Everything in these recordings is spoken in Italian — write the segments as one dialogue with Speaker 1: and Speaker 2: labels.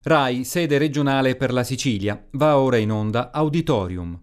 Speaker 1: RAI, sede regionale per la Sicilia. Va ora in onda Auditorium.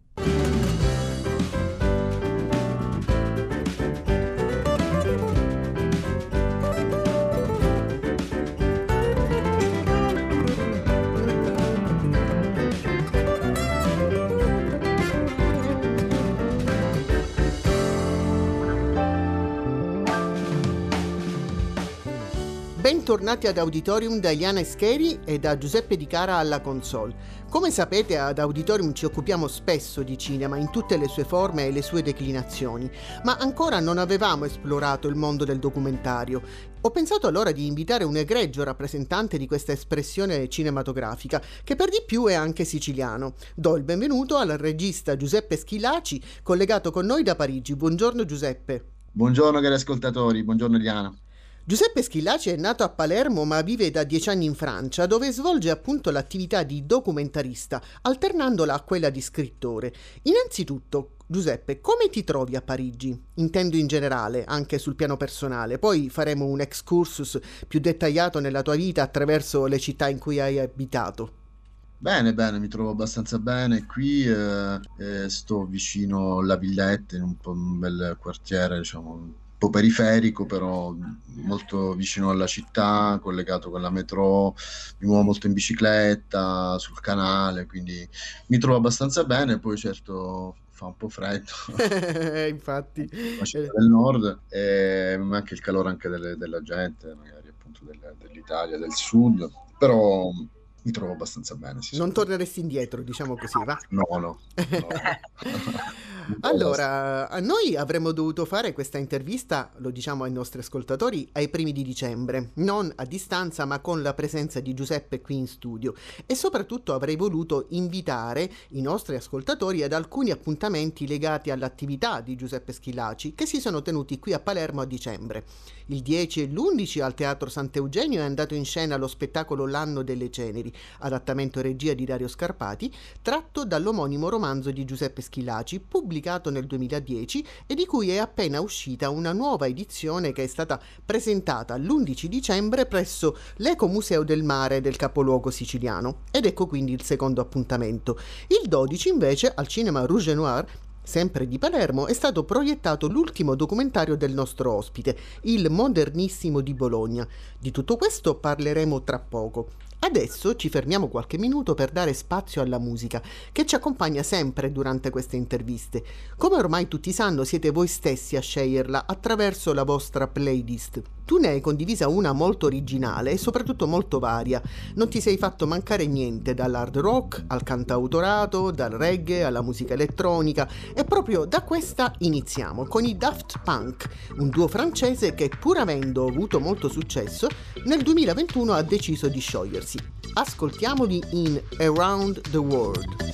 Speaker 2: Bentornati ad Auditorium da Eliana Escheri e da Giuseppe Di Cara alla console. Come sapete, ad Auditorium ci occupiamo spesso di cinema in tutte le sue forme e le sue declinazioni, ma ancora non avevamo esplorato il mondo del documentario. Ho pensato allora di invitare un egregio rappresentante di questa espressione cinematografica, che per di più è anche siciliano. Do il benvenuto al regista Giuseppe Schillaci, collegato con noi da Parigi. Buongiorno Giuseppe.
Speaker 3: Buongiorno cari ascoltatori, buongiorno Eliana.
Speaker 2: Giuseppe Schillaci è nato a Palermo ma vive da 10 anni in Francia, dove svolge appunto l'attività di documentarista, alternandola a quella di scrittore. Innanzitutto, Giuseppe, come ti trovi a Parigi? Intendo in generale, anche sul piano personale. Poi faremo un excursus più dettagliato nella tua vita attraverso le città in cui hai abitato.
Speaker 3: Bene, mi trovo abbastanza bene qui, sto vicino alla Villette, in un bel quartiere, diciamo, un po' periferico, però molto vicino alla città, collegato con la metro, mi muovo molto in bicicletta, sul canale, quindi mi trovo abbastanza bene. Poi certo fa un po' freddo,
Speaker 2: Infatti.
Speaker 3: la città del nord, ma anche il calore anche della gente, magari appunto dell'Italia, del sud, però mi trovo abbastanza bene.
Speaker 2: Non torneresti indietro, diciamo così, va?
Speaker 3: No.
Speaker 2: Allora, noi avremmo dovuto fare questa intervista, lo diciamo ai nostri ascoltatori, ai primi di dicembre, non a distanza ma con la presenza di Giuseppe qui in studio, e soprattutto avrei voluto invitare i nostri ascoltatori ad alcuni appuntamenti legati all'attività di Giuseppe Schillaci che si sono tenuti qui a Palermo a dicembre. Il 10 e l'11 al Teatro Sant'Eugenio è andato in scena lo spettacolo L'anno delle ceneri, adattamento e regia di Dario Scarpati, tratto dall'omonimo romanzo di Giuseppe Schillaci, pubblicato nel 2010 e di cui è appena uscita una nuova edizione che è stata presentata l'11 dicembre presso l'Ecomuseo del Mare del capoluogo siciliano. Ed ecco quindi il secondo appuntamento. Il 12 invece al Cinema Rouge et Noir, sempre di Palermo, è stato proiettato l'ultimo documentario del nostro ospite, Il Modernissimo di Bologna. Di tutto questo parleremo tra poco. Adesso ci fermiamo qualche minuto per dare spazio alla musica, che ci accompagna sempre durante queste interviste. Come ormai tutti sanno, siete voi stessi a sceglierla attraverso la vostra playlist. Tu ne hai condivisa una molto originale e soprattutto molto varia. Non ti sei fatto mancare niente, dall'hard rock al cantautorato, dal reggae alla musica elettronica, e proprio da questa iniziamo, con i Daft Punk, un duo francese che, pur avendo avuto molto successo, nel 2021 ha deciso di sciogliersi. Ascoltiamoli in Around the World.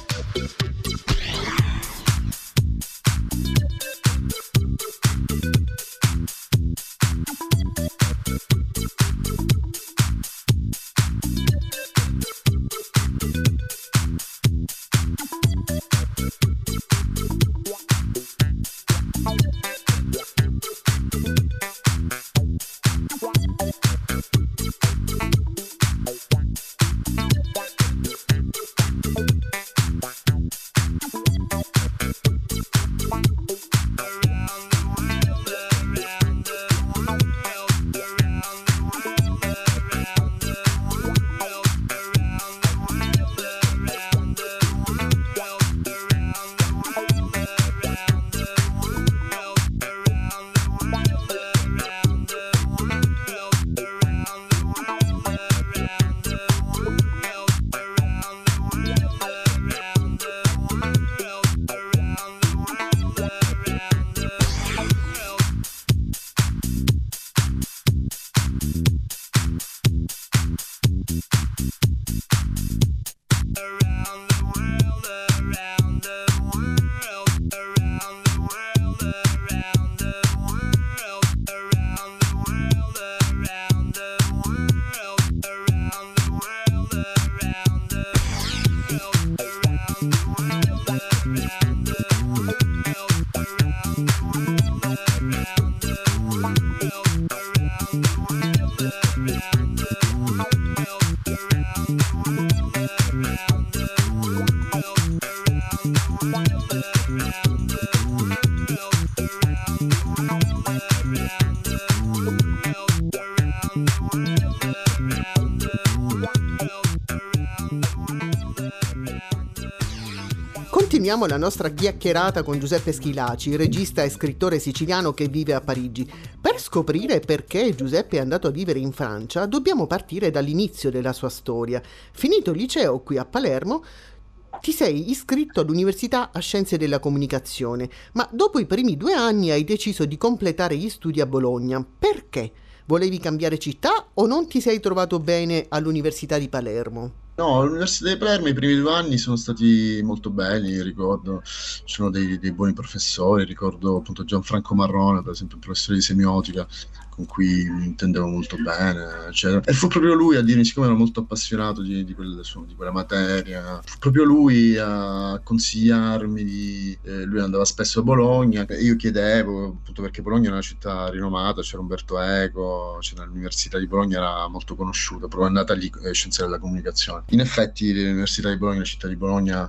Speaker 2: Continuiamo la nostra chiacchierata con Giuseppe Schillaci, regista e scrittore siciliano che vive a Parigi. Per scoprire perché Giuseppe è andato a vivere in Francia, dobbiamo partire dall'inizio della sua storia. Finito il liceo qui a Palermo, ti sei iscritto all'Università a Scienze della Comunicazione, ma dopo i primi 2 anni hai deciso di completare gli studi a Bologna. Perché? Volevi cambiare città o non ti sei trovato bene all'Università di Palermo?
Speaker 3: No, all'Università di Palermo i primi 2 anni sono stati molto belli, ricordo, ci sono dei buoni professori, ricordo appunto Gianfranco Marrone, per esempio, il professore di semiotica, con cui mi intendevo molto bene, eccetera. E fu proprio lui a dirmi, siccome ero molto appassionato di quella materia, fu proprio lui a consigliarmi, lui andava spesso a Bologna, e io chiedevo, appunto perché Bologna è una città rinomata, c'era Umberto Eco, c'era l'Università di Bologna, era molto conosciuta, proprio è nata lì, Scienze della Comunicazione. In effetti l'Università di Bologna, la città di Bologna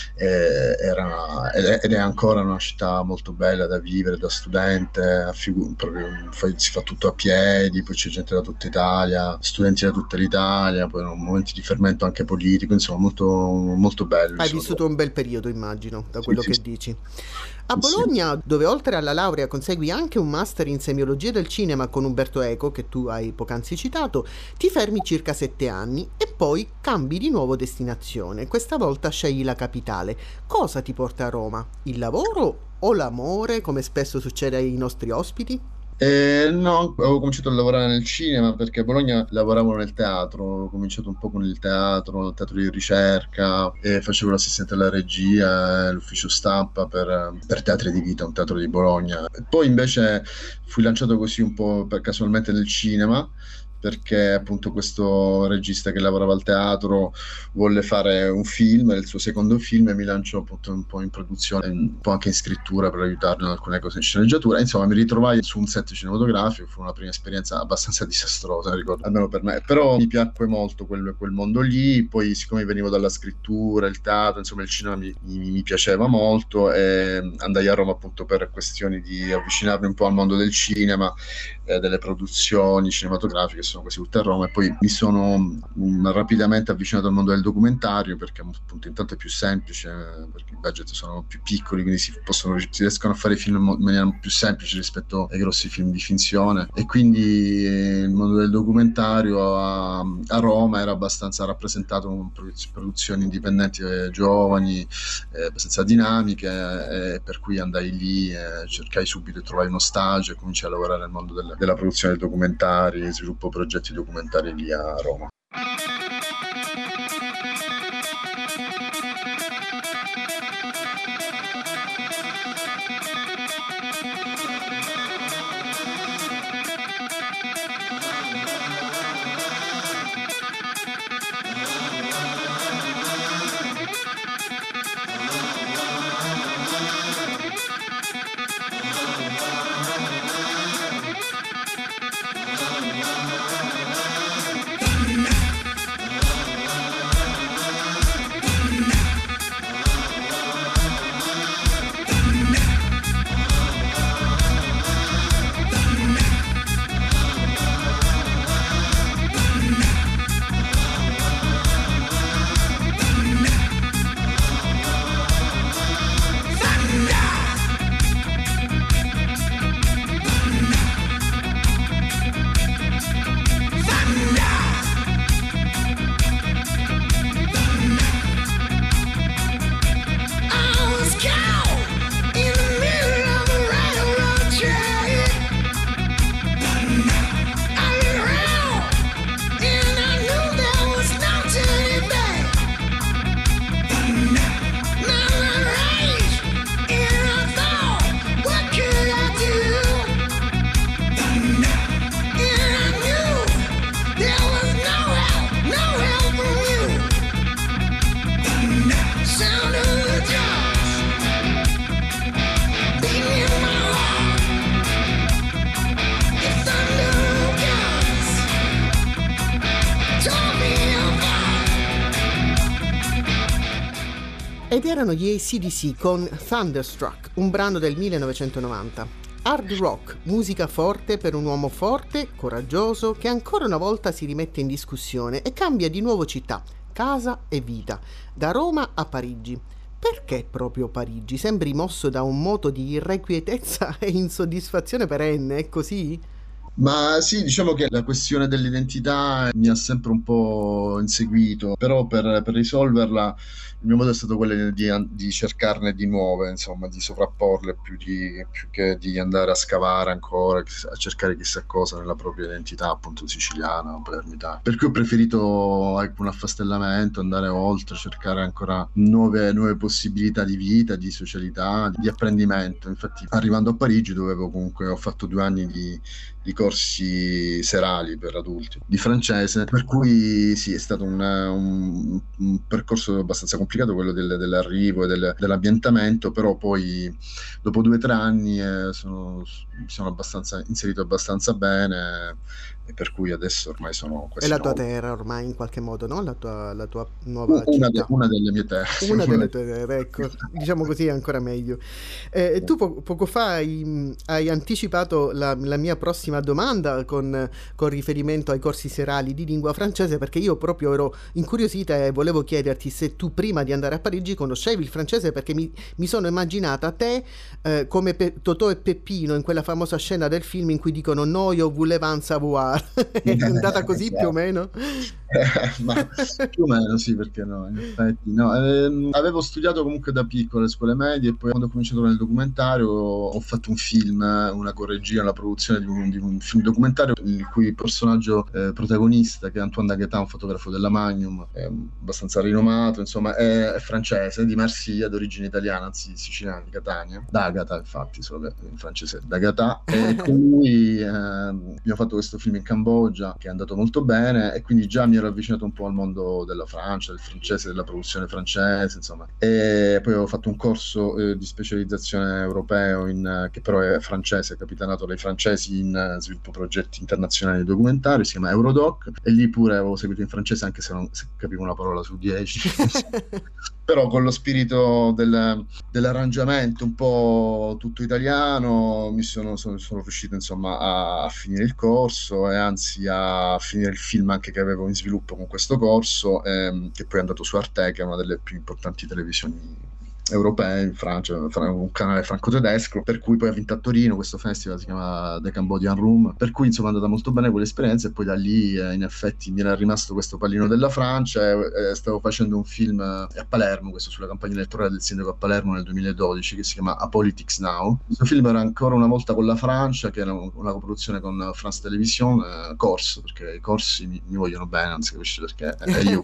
Speaker 3: ed è ancora una città molto bella da vivere, da studente, si fa tutto a piedi, poi c'è gente da tutta Italia, studenti da tutta l'Italia, poi momenti di fermento anche politico, insomma molto, molto bello.
Speaker 2: Hai vissuto un bel periodo, immagino, da quello che dici. A Bologna, dove oltre alla laurea consegui anche un master in semiologia del cinema con Umberto Eco, che tu hai poc'anzi citato, ti fermi circa 7 anni e poi cambi di nuovo destinazione. Questa volta scegli la capitale. Cosa ti porta a Roma? Il lavoro o l'amore, come spesso succede ai nostri ospiti?
Speaker 3: No, avevo cominciato a lavorare nel cinema perché a Bologna lavoravo nel teatro, ho cominciato un po' con il teatro di ricerca e facevo l'assistente alla regia, l'ufficio stampa per Teatri di Vita, un teatro di Bologna. Poi invece fui lanciato così un po' casualmente nel cinema, perché appunto questo regista che lavorava al teatro volle fare un film, il suo secondo film, e mi lanciò appunto un po' in produzione, un po' anche in scrittura per aiutarlo in alcune cose in sceneggiatura. Insomma, mi ritrovai su un set cinematografico, fu una prima esperienza abbastanza disastrosa, ricordo, almeno per me, però mi piacque molto quel mondo lì. Poi, siccome venivo dalla scrittura, il teatro, insomma il cinema mi piaceva molto, e andai a Roma appunto per questioni di avvicinarmi un po' al mondo del cinema, delle produzioni cinematografiche, sono quasi tutte a Roma, e poi mi sono rapidamente avvicinato al mondo del documentario, perché appunto intanto è più semplice, perché i budget sono più piccoli, quindi si riescono a fare film in maniera più semplice rispetto ai grossi film di finzione, e quindi il mondo del documentario a Roma era abbastanza rappresentato con produzioni indipendenti, giovani, abbastanza dinamiche, per cui andai lì, cercai subito e trovai uno stage e cominciai a lavorare nel mondo della produzione di documentari, sviluppo progetti documentari lì a Roma.
Speaker 2: Ed erano gli AC/DC con Thunderstruck, un brano del 1990. Hard rock, musica forte per un uomo forte, coraggioso, che ancora una volta si rimette in discussione e cambia di nuovo città, casa e vita, da Roma a Parigi. Perché proprio Parigi? Sembri mosso da un moto di irrequietezza e insoddisfazione perenne, è così?
Speaker 3: Ma sì, diciamo che la questione dell'identità mi ha sempre un po' inseguito, però per risolverla il mio modo è stato quello di cercarne di nuove, insomma, di sovrapporle più che di andare a scavare ancora, a cercare chissà cosa nella propria identità, appunto siciliana o palermitana. Per cui ho preferito un affastellamento, andare oltre, cercare ancora nuove possibilità di vita, di socialità, di apprendimento. Infatti, arrivando a Parigi, dove ho fatto 2 anni di corsi serali per adulti di francese, per cui sì, è stato un percorso abbastanza complicato quello dell'arrivo e dell'ambientamento, però poi dopo 2 o 3 anni mi sono inserito abbastanza bene, e per cui adesso ormai sono
Speaker 2: È
Speaker 3: quasi
Speaker 2: la tua
Speaker 3: 9.
Speaker 2: terra ormai in qualche modo, no? La tua nuova
Speaker 3: Una,
Speaker 2: città.
Speaker 3: una delle mie terre.
Speaker 2: Una delle tue terre, ecco, diciamo così è ancora meglio. Tu poco fa hai anticipato la mia prossima domanda con riferimento ai corsi serali di lingua francese, perché io proprio ero incuriosita e volevo chiederti se tu prima di andare a Parigi conoscevi il francese, perché mi sono immaginata te come Totò e Peppino in quella famosa scena del film in cui dicono "Noi o voulez savoir". È andata così più o meno?
Speaker 3: Ma più o meno sì, perché no, in effetti no. Avevo studiato comunque da piccolo alle scuole medie, e poi quando ho cominciato nel documentario ho fatto un film, una corregia, la produzione di un film documentario il cui personaggio protagonista, che è Antoine Daguetin, un fotografo della Magnum, è abbastanza rinomato, insomma è francese, di Marsiglia, d'origine italiana, anzi siciliana, di Catania, D'Agata infatti, solo che in francese è D'Agata, e con lui abbiamo fatto questo film in Cambogia che è andato molto bene, e quindi già mi ero avvicinato un po' al mondo della Francia, del francese, della produzione francese, insomma. E poi ho fatto un corso di specializzazione europeo che però è francese, capitanato dai francesi in sviluppo progetti internazionali di documentari, si chiama Eurodoc, e lì pure avevo seguito in francese, anche se capivo una parola su 10. Però con lo spirito dell'arrangiamento un po' tutto italiano sono riuscito insomma a finire il corso, e anzi a finire il film anche che avevo in sviluppo con questo corso, che poi è andato su Arte, che è una delle più importanti televisioni europee in Francia, un canale franco-tedesco, per cui poi ha vinto a Torino questo festival, si chiama The Cambodian Room, per cui insomma è andata molto bene quell'esperienza, e poi da lì in effetti mi era rimasto questo pallino della Francia, e stavo facendo un film a Palermo, questo sulla campagna elettorale del sindaco a Palermo nel 2012, che si chiama A Politics Now. Questo film era ancora una volta con la Francia, che era una coproduzione con France Television, corso, perché i corsi mi vogliono bene, non si capisce perché,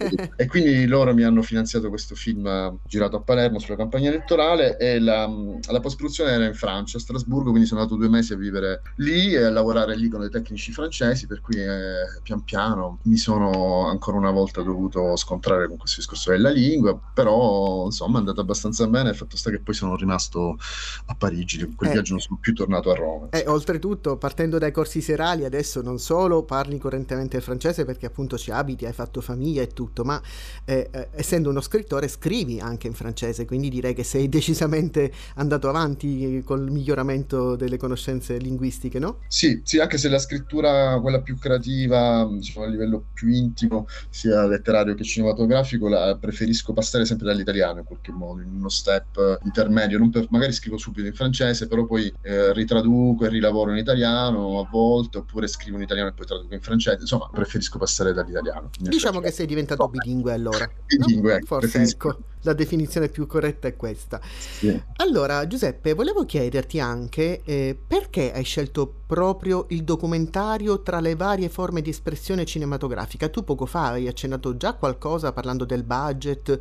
Speaker 3: e quindi loro mi hanno finanziato questo film girato a Palermo sulla campagna elettorale, e la post-produzione era in Francia, a Strasburgo, quindi sono andato 2 mesi a vivere lì e a lavorare lì con dei tecnici francesi, per cui pian piano mi sono ancora una volta dovuto scontrare con questo discorso della lingua, però insomma è andato abbastanza bene. Il fatto sta che poi sono rimasto a Parigi, in quel viaggio non sono più tornato a Roma.
Speaker 2: Oltretutto, partendo dai corsi serali, adesso non solo parli correntemente il francese perché appunto ci abiti, hai fatto famiglia e tutto, ma essendo uno scrittore scrivi anche in francese, quindi direi che sei decisamente andato avanti col miglioramento delle conoscenze linguistiche, no?
Speaker 3: Sì, anche se la scrittura, quella più creativa, diciamo a livello più intimo, sia letterario che cinematografico, la preferisco passare sempre dall'italiano in qualche modo, in uno step intermedio. Magari scrivo subito in francese, però poi ritraduco e rilavoro in italiano a volte, oppure scrivo in italiano e poi traduco in francese. Insomma, preferisco passare dall'italiano.
Speaker 2: Diciamo che sei diventato bilingue allora.
Speaker 3: Bilingue,
Speaker 2: no? Forse ecco, la definizione più corretta è questa.
Speaker 3: Sì.
Speaker 2: Allora, Giuseppe, volevo chiederti anche perché hai scelto proprio il documentario tra le varie forme di espressione cinematografica. Tu poco fa hai accennato già qualcosa parlando del budget,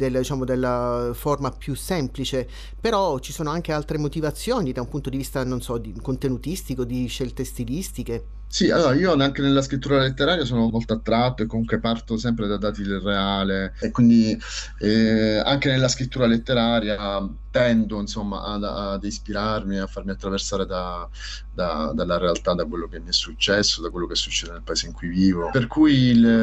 Speaker 2: della forma più semplice, però ci sono anche altre motivazioni da un punto di vista, non so, contenutistico, di scelte stilistiche.
Speaker 3: Sì, allora io anche nella scrittura letteraria sono molto attratto e comunque parto sempre da dati del reale e quindi anche nella scrittura letteraria tendo insomma ad ispirarmi, a farmi attraversare dalla realtà, da quello che mi è successo, da quello che succede nel paese in cui vivo. Per cui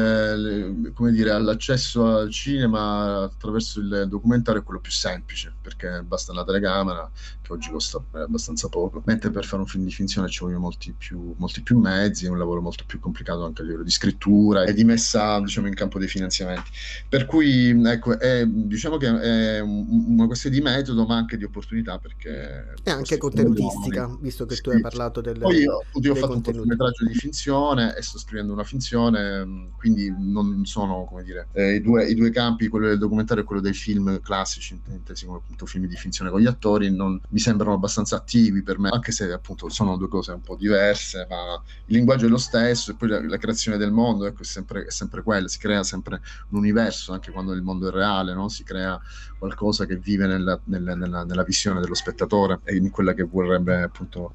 Speaker 3: come dire, l'accesso al cinema attraverso il documentario è quello più semplice, perché basta una telecamera che oggi costa abbastanza poco, mentre per fare un film di finzione ci vogliono molti più mezzi, è un lavoro molto più complicato anche a livello di scrittura e di messa, diciamo, in campo dei finanziamenti. Per cui, ecco, diciamo che è una questione di metodo, ma anche di opportunità, perché
Speaker 2: E anche
Speaker 3: questi
Speaker 2: contenutistica, visto che tu hai
Speaker 3: sì.
Speaker 2: parlato
Speaker 3: Poi io ho
Speaker 2: dei
Speaker 3: fatto un
Speaker 2: contenuti.
Speaker 3: cortometraggio di finzione e sto scrivendo una finzione, quindi non sono, come dire, i due campi, quello del documentario e quello dei film classici, intesi come appunto film di finzione con gli attori, non, mi sembrano abbastanza attivi per me, anche se appunto sono due cose un po' diverse, ma il linguaggio è lo stesso e poi la creazione del mondo, ecco, è sempre quella, si crea sempre un universo, anche quando il mondo è reale, no? Si crea qualcosa che vive nella visione dello spettatore e in quella che vorrebbe appunto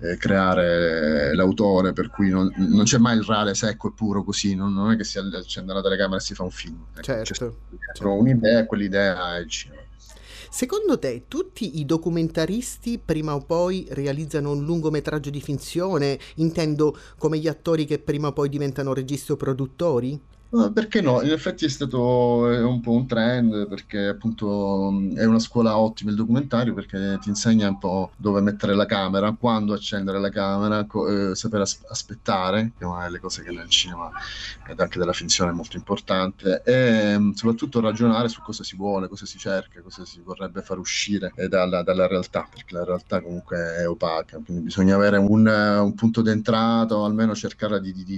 Speaker 3: creare l'autore, per cui non c'è mai il reale secco e puro così, non è che si accende la telecamera e si fa un film, ecco, c'è
Speaker 2: Certo,
Speaker 3: dietro
Speaker 2: certo.
Speaker 3: un'idea e quell'idea è il cinema.
Speaker 2: Secondo te tutti i documentaristi prima o poi realizzano un lungometraggio di finzione? Intendo come gli attori che prima o poi diventano registi o produttori?
Speaker 3: Perché no? In effetti è un po' un trend perché appunto è una scuola ottima il documentario perché ti insegna un po' dove mettere la camera, quando accendere la camera, saper aspettare, che è una delle cose che nel cinema ed anche della finzione è molto importante, e soprattutto ragionare su cosa si vuole, cosa si cerca, cosa si vorrebbe far uscire dalla realtà, perché la realtà comunque è opaca, quindi bisogna avere un punto d'entrata o almeno cercare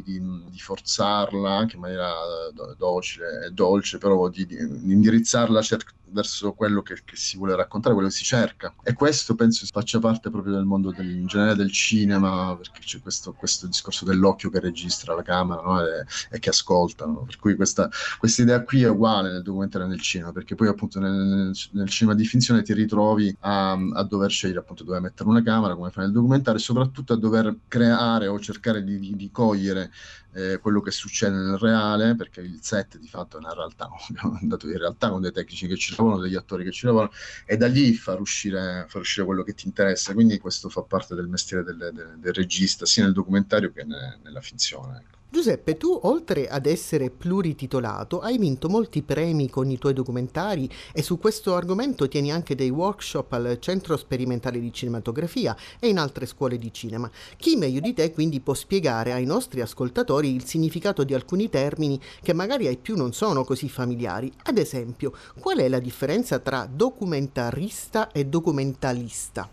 Speaker 3: di forzarla anche in maniera docile e dolce, però di indirizzarla verso quello che si vuole raccontare, quello che si cerca. E questo penso faccia parte proprio del mondo in generale del cinema, perché c'è questo discorso dell'occhio che registra la camera, no? E che ascolta, no? Per cui questa idea qui è uguale nel documentario e nel cinema, perché poi appunto nel cinema di finzione ti ritrovi a dover scegliere appunto dove mettere una camera, come fare nel documentario, e soprattutto a dover creare o cercare di cogliere quello che succede nel reale, perché il set di fatto è una realtà, un dato di realtà con dei tecnici che ci lavorano, degli attori che ci lavorano, e da lì far uscire quello che ti interessa. Quindi questo fa parte del mestiere del regista, sia nel documentario che nella finzione. Ecco.
Speaker 2: Giuseppe, tu oltre ad essere plurititolato, hai vinto molti premi con i tuoi documentari e su questo argomento tieni anche dei workshop al Centro Sperimentale di Cinematografia e in altre scuole di cinema. Chi meglio di te quindi può spiegare ai nostri ascoltatori il significato di alcuni termini che magari ai più non sono così familiari? Ad esempio, qual è la differenza tra documentarista e documentalista?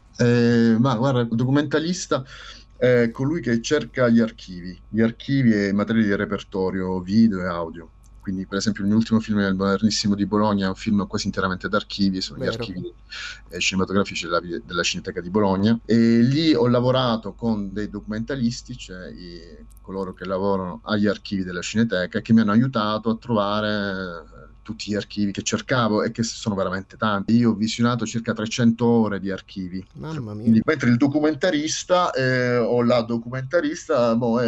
Speaker 3: Ma guarda, documentalista è colui che cerca gli archivi e i materiali di repertorio video e audio. Quindi, per esempio, il mio ultimo film, Il Modernissimo di Bologna, è un film quasi interamente d'archivi, sono gli
Speaker 2: Vero?
Speaker 3: archivi cinematografici della Cineteca di Bologna. E lì ho lavorato con dei documentalisti, cioè coloro che lavorano agli archivi della Cineteca, che mi hanno aiutato a trovare tutti gli archivi che cercavo e che sono veramente tanti. Io ho visionato circa 300 ore di archivi.
Speaker 2: Mamma mia.
Speaker 3: Mentre il documentarista o la documentarista è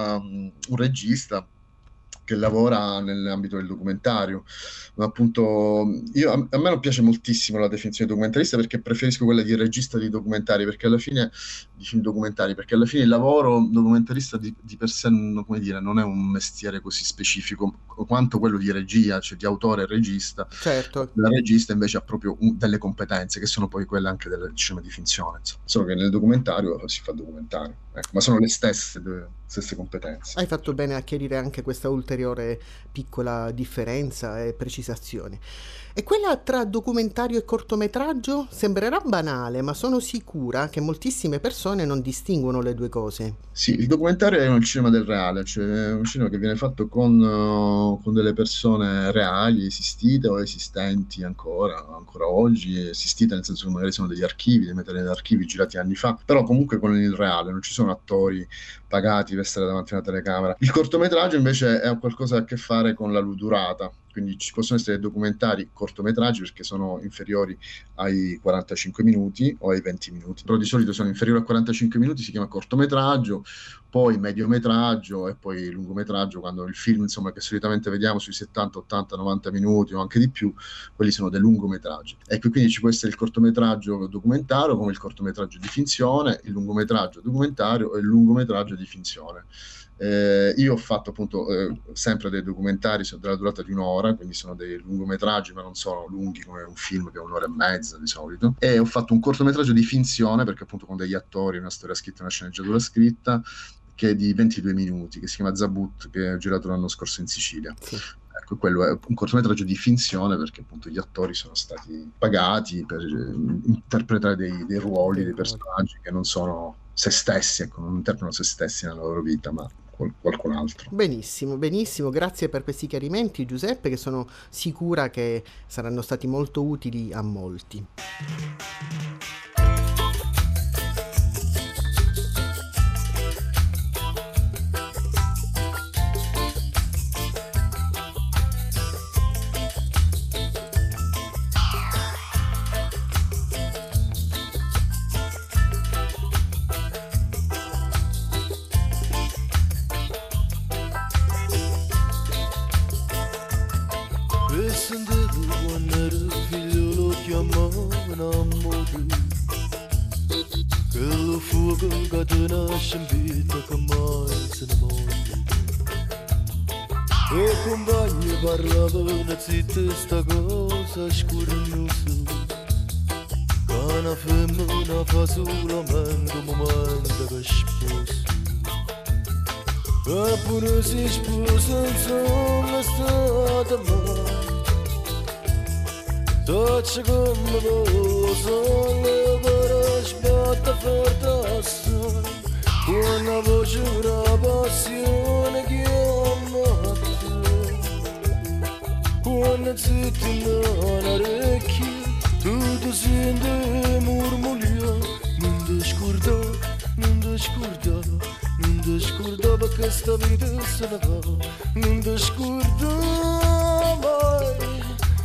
Speaker 3: un regista che lavora nell'ambito del documentario. Ma appunto, a me non piace moltissimo la definizione di documentarista perché preferisco quella di regista di documentari, perché alla fine di film documentari, perché alla fine il lavoro documentarista di per sé, come dire, non è un mestiere così specifico quanto quello di regia, cioè di autore e regista.
Speaker 2: Certo.
Speaker 3: Il regista invece ha proprio delle competenze che sono poi quelle anche del cinema di finzione, insomma. Solo che nel documentario si fa documentario, ecco, ma sono le stesse competenze.
Speaker 2: Hai fatto bene a chiarire anche questa ulteriore piccola differenza e precisazione. E quella tra documentario e cortometraggio sembrerà banale, ma sono sicura che moltissime persone non distinguono le due cose.
Speaker 3: Sì, il documentario è un cinema del reale, cioè è un cinema che viene fatto con delle persone reali, esistite o esistenti ancora oggi, esistite nel senso che magari sono degli archivi, dei materiali d'archivi girati anni fa, però comunque con il reale, non ci sono attori pagati per stare davanti a una telecamera. Il cortometraggio invece è qualcosa a che fare con la durata, quindi ci possono essere documentari cortometraggi perché sono inferiori ai 45 minuti o ai 20 minuti, però di solito sono inferiori a 45 minuti, si chiama cortometraggio, poi mediometraggio e poi lungometraggio, quando il film, insomma, che solitamente vediamo sui 70, 80, 90 minuti o anche di più, quelli sono dei lungometraggi. Ecco, quindi ci può essere il cortometraggio documentario come il cortometraggio di finzione, il lungometraggio documentario e il lungometraggio di finzione. Io ho fatto appunto sempre dei documentari della durata di un'ora, quindi sono dei lungometraggi ma non sono lunghi come un film che è un'ora e mezza di solito, e ho fatto un cortometraggio di finzione perché appunto con degli attori, una storia scritta, una sceneggiatura scritta, che è di 22 minuti, che si chiama Zabut, che ho girato l'anno scorso in Sicilia. Sì. Ecco, quello è un cortometraggio di finzione perché appunto gli attori sono stati pagati per interpretare dei ruoli, dei personaggi che non sono se stessi, ecco, non interpretano se stessi nella loro vita, ma qualcun altro.
Speaker 2: Benissimo, benissimo, grazie per questi chiarimenti, Giuseppe, che sono sicura che saranno stati molto utili a molti.
Speaker 4: E compagni parlavano zitti sta cosa scurnusa, che una femmina fa solamente un momento che sposa, e pure si sposa insomma stata mai, taccia come posa, le parole sbatta forte assai, una voce, una passione che ama. Quando zitti nell'orecchio, tutto sente murmulio. Non ti scordare, non ti scordare, non ti scordare perché sta vita se ne va. Non ti scordare mai,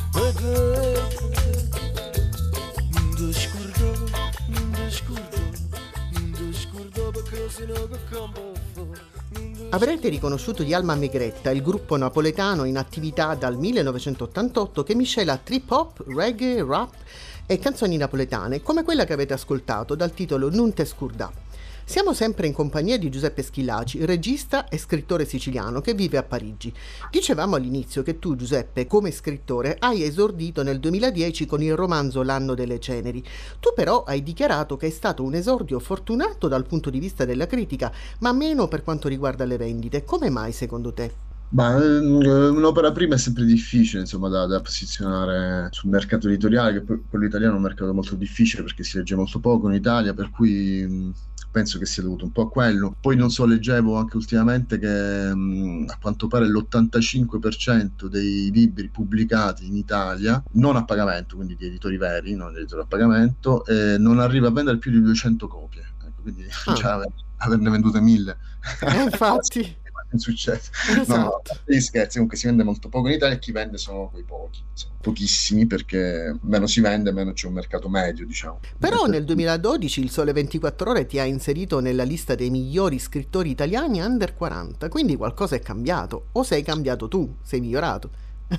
Speaker 4: non ti scordare, non ti scordare, non ti scordare perché se ne va campo fa.
Speaker 2: Avrete riconosciuto gli Alma Megretta, il gruppo napoletano in attività dal 1988 che miscela trip hop, reggae, rap e canzoni napoletane, come quella che avete ascoltato dal titolo Non te scurdà. Siamo sempre in compagnia di Giuseppe Schillaci, regista e scrittore siciliano che vive a Parigi. Dicevamo all'inizio che tu, Giuseppe, come scrittore hai esordito nel 2010 con il romanzo L'anno delle ceneri. Tu però hai dichiarato che è stato un esordio fortunato dal punto di vista della critica, ma meno per quanto riguarda le vendite. Come mai secondo te?
Speaker 3: Ma un'opera prima è sempre difficile, insomma, da posizionare sul mercato editoriale, che poi quello italiano è un mercato molto difficile perché si legge molto poco in Italia, per cui penso che sia dovuto un po' a quello. Poi non so, leggevo anche ultimamente che a quanto pare l'85% dei libri pubblicati in Italia, non a pagamento, quindi di editori veri, non di editori a pagamento, non arriva a vendere più di 200 copie. Ecco, quindi già averne vendute 1000.
Speaker 2: Infatti.
Speaker 3: Succede.
Speaker 2: Esatto.
Speaker 3: No, gli scherzi, comunque si vende molto poco in Italia e chi vende sono quei pochi, insomma, pochissimi, perché meno si vende, meno c'è un mercato medio, diciamo.
Speaker 2: Però nel 2012 il Sole 24 Ore ti ha inserito nella lista dei migliori scrittori italiani under 40, quindi qualcosa è cambiato, o sei cambiato tu, sei migliorato.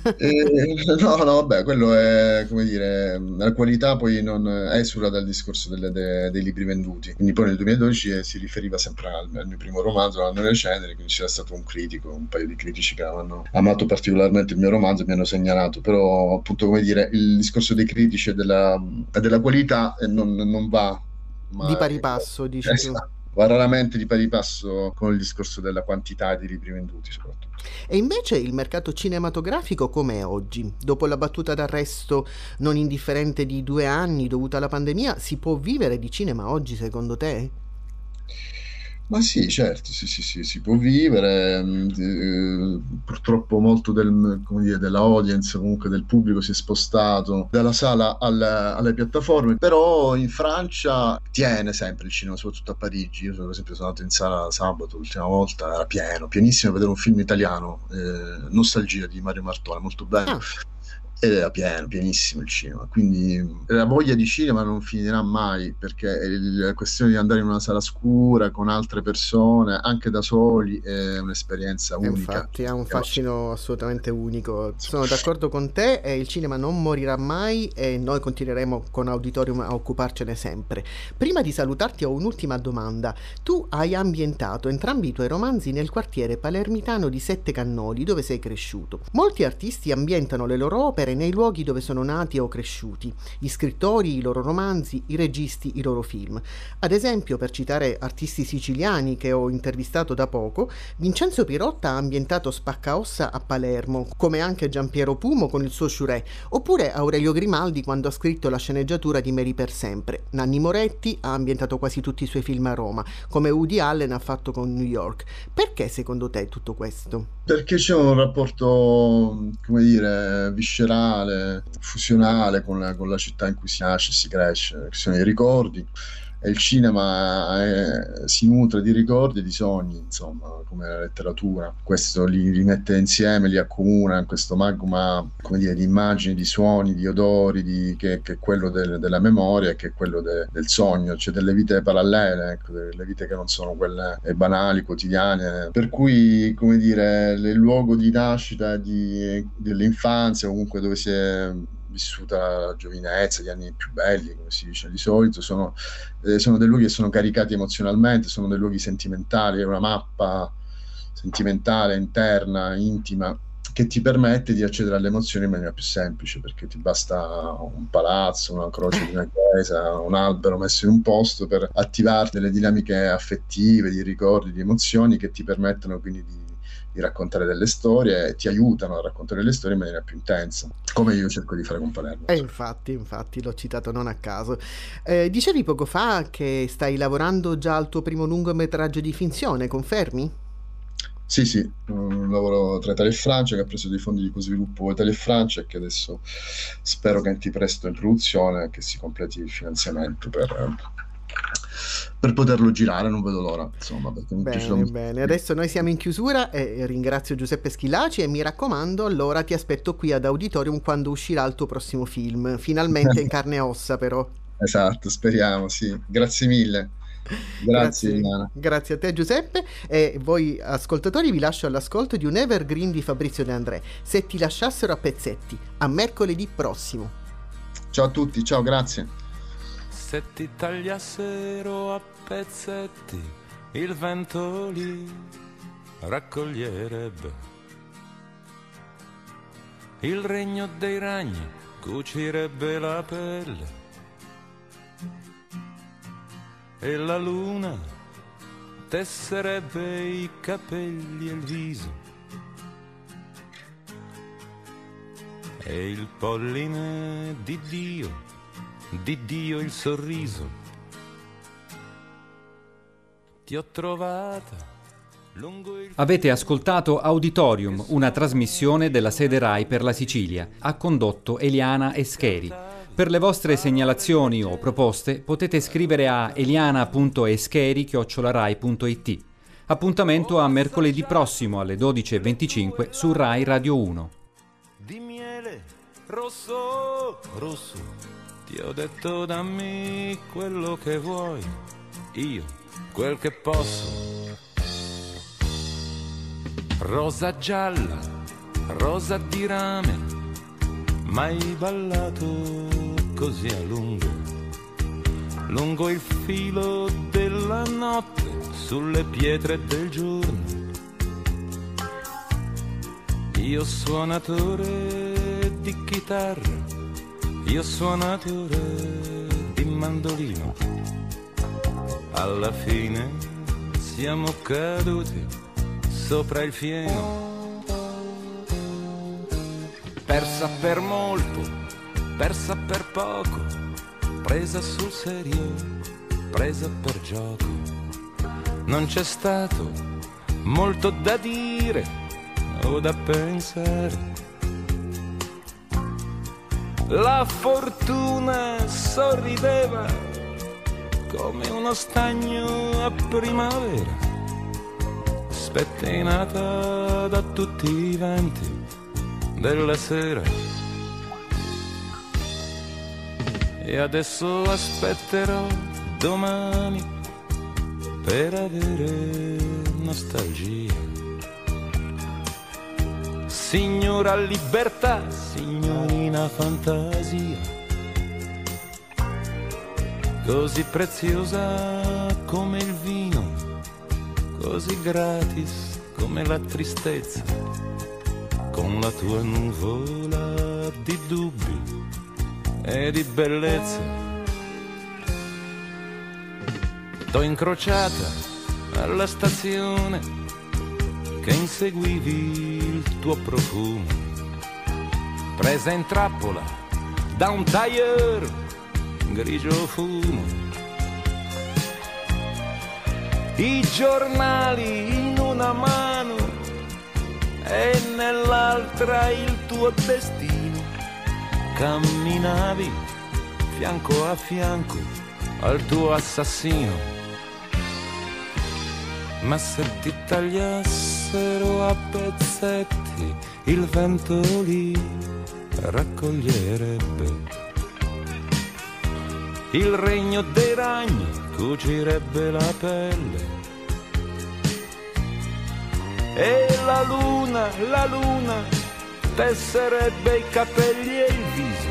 Speaker 3: No, vabbè, quello è, come dire, la qualità poi non esula dal discorso dei libri venduti. Quindi poi nel 2012 si riferiva sempre al mio primo romanzo, L'anno delle ceneri, quindi c'era stato un critico, un paio di critici che avevano amato particolarmente il mio romanzo e mi hanno segnalato, però appunto, come dire, il discorso dei critici e della qualità non va mai
Speaker 2: di pari passo, dici tu.
Speaker 3: Va raramente di pari passo con il discorso della quantità di libri venduti, soprattutto.
Speaker 2: E invece il mercato cinematografico com'è oggi? Dopo la battuta d'arresto non indifferente di 2 anni dovuta alla pandemia, si può vivere di cinema oggi secondo te?
Speaker 3: Ma sì, certo, sì, sì, sì, si può vivere. Purtroppo molto come dire, della audience, comunque del pubblico, si è spostato dalla sala alle piattaforme, però in Francia tiene sempre il cinema, soprattutto a Parigi. Io, per esempio, sono andato in sala sabato l'ultima volta, era pieno, pienissimo, a vedere un film italiano, Nostalgia di Mario Martone, molto bello.
Speaker 2: Ah,
Speaker 3: Ed era pieno, pienissimo il cinema, quindi la voglia di cinema non finirà mai, perché la questione di andare in una sala scura con altre persone, anche da soli, è un'esperienza
Speaker 2: e
Speaker 3: unica.
Speaker 2: infatti ha un fascino assolutamente unico. Sono d'accordo con te e il cinema non morirà mai e noi continueremo con Auditorium a occuparcene sempre. Prima di salutarti ho un'ultima domanda. Tu hai ambientato entrambi i tuoi romanzi nel quartiere palermitano di Sette Cannoli, dove sei cresciuto. Molti artisti ambientano le loro opere nei luoghi dove sono nati o cresciuti. Gli scrittori, i loro romanzi, i registi, i loro film. Ad esempio, per citare artisti siciliani che ho intervistato da poco, Vincenzo Pirotta ha ambientato Spaccaossa a Palermo, come anche Giampiero Pumo con il suo Shurè, oppure Aurelio Grimaldi quando ha scritto la sceneggiatura di Mary per sempre. Nanni Moretti ha ambientato quasi tutti i suoi film a Roma, come Woody Allen ha fatto con New York. Perché secondo te tutto questo?
Speaker 3: Perché c'è un rapporto, come dire, viscerale, fusionale con la città in cui si nasce e si cresce, che sono i ricordi. E il cinema si nutre di ricordi e di sogni, insomma, come la letteratura. Questo li mette insieme, li accomuna in questo magma, come dire, di immagini, di suoni, di odori, che è quello della memoria e che è quello del sogno, cioè delle vite parallele, ecco, delle vite che non sono quelle banali, quotidiane. Per cui, come dire, il luogo di nascita dell'infanzia, comunque dove si è vissuta la giovinezza, gli anni più belli, come si dice di solito, sono dei luoghi che sono caricati emozionalmente, sono dei luoghi sentimentali, è una mappa sentimentale, interna, intima, che ti permette di accedere alle emozioni in maniera più semplice, perché ti basta un palazzo, una croce di una chiesa, un albero messo in un posto per attivare delle dinamiche affettive, di ricordi, di emozioni che ti permettono quindi di raccontare delle storie e ti aiutano a raccontare le storie in maniera più intensa, come io cerco di fare con Palermo.
Speaker 2: E infatti l'ho citato non a caso. Dicevi poco fa che stai lavorando già al tuo primo lungometraggio di finzione, confermi?
Speaker 3: Sì, sì, un lavoro tra Italia e Francia che ha preso dei fondi di co-sviluppo Italia e Francia e che adesso spero che entri presto in produzione e che si completi il finanziamento per poterlo girare. Non vedo l'ora, insomma, perché mi piace
Speaker 2: Bene, bene. Adesso noi siamo in chiusura e ringrazio Giuseppe Schillaci e mi raccomando, allora ti aspetto qui ad Auditorium quando uscirà il tuo prossimo film. Finalmente in carne e ossa, però.
Speaker 3: Esatto, speriamo, sì. Grazie mille. Grazie,
Speaker 2: Grazie,
Speaker 3: Iliana.
Speaker 2: grazie a te Giuseppe e voi ascoltatori vi lascio all'ascolto di un evergreen di Fabrizio De André, Se ti lasciassero a pezzetti. A mercoledì prossimo.
Speaker 3: Ciao a tutti, ciao, grazie.
Speaker 4: Se ti tagliassero a pezzetti, il vento li raccoglierebbe. Il regno dei ragni cucirebbe la pelle. E la luna tesserebbe i capelli e il viso. E il polline di Dio il sorriso. Ti ho trovata lungo il...
Speaker 1: Avete ascoltato Auditorium, una trasmissione della sede RAI per la Sicilia. Ha condotto Eliana Escheri. Per le vostre segnalazioni o proposte potete scrivere a eliana.escheri@rai.it. Appuntamento a mercoledì prossimo alle 12:25 su Rai Radio 1.
Speaker 4: Di miele rosso, rosso, ti ho detto dammi quello che vuoi, io quel che posso. Rosa gialla, rosa di rame, mai ballato così a lungo, lungo il filo della notte, sulle pietre del giorno. Io suonatore di chitarra, io suonatore di mandolino, alla fine siamo caduti sopra il fieno. Persa per molto, persa per poco, presa sul serio, presa per gioco.
Speaker 5: non c'è stato molto da dire o da pensare. La fortuna sorrideva come uno stagno a primavera, spettinata da tutti i venti della sera. E adesso aspetterò domani per avere nostalgia. Signora libertà, signorina fantasia, così preziosa come il vino, così gratis come la tristezza, con la tua nuvola di dubbi e di bellezza. T'ho incrociata alla stazione che inseguivi il tuo profumo, presa in trappola da un tailleur grigio fumo. I giornali in una mano e nell'altra il tuo destino. Camminavi fianco a fianco al tuo assassino. Ma se ti tagliassero a pezzetti, il vento li raccoglierebbe. Il regno dei ragni cucirebbe la pelle. E la luna, tesserebbe i capelli e il viso.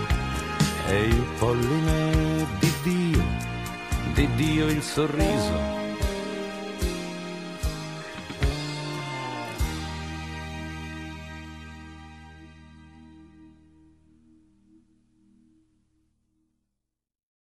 Speaker 5: E il polline di Dio il sorriso.